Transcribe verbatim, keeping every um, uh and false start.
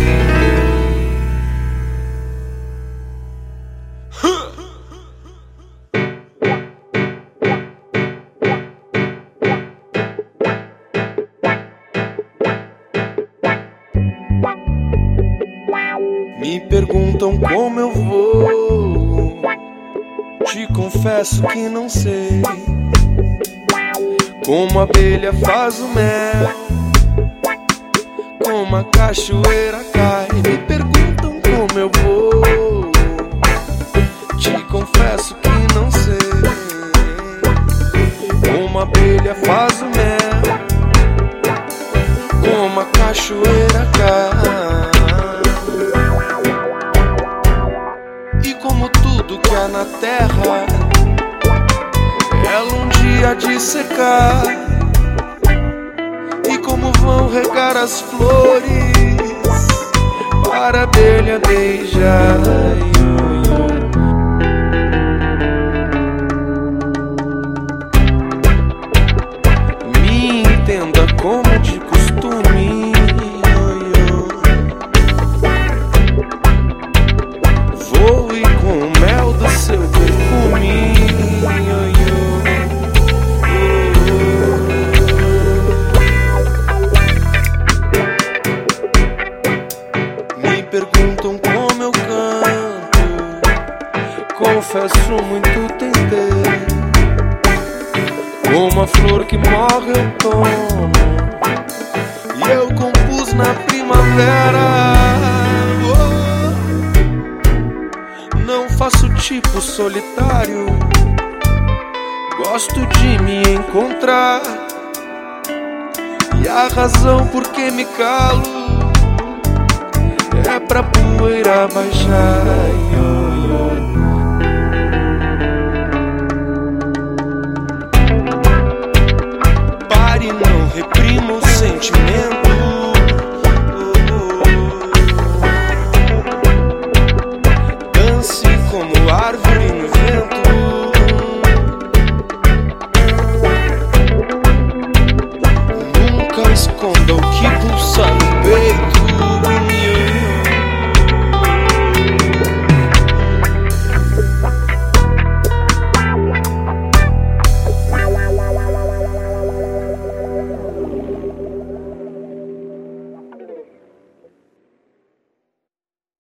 Me perguntam como eu vou, te confesso que não sei. Como a abelha faz o mel, como a cachoeira cai. Me perguntam como eu vou, te confesso que não sei. Como a abelha faz o mel, como a cachoeira cai. E como tudo que há na terra, ela um dia de secar. E como vão regar as flores para a abelha beijar. Me entenda como de costume, voe com o mel do seu perfume. Me perguntam como eu canto, confesso muito tentei. Como a flor que morre eu tomo, e eu compus na primavera. Não faço tipo solitário, gosto de me encontrar. E a razão por que me calo é pra poeira baixar. Pare, não reprima o sentimento.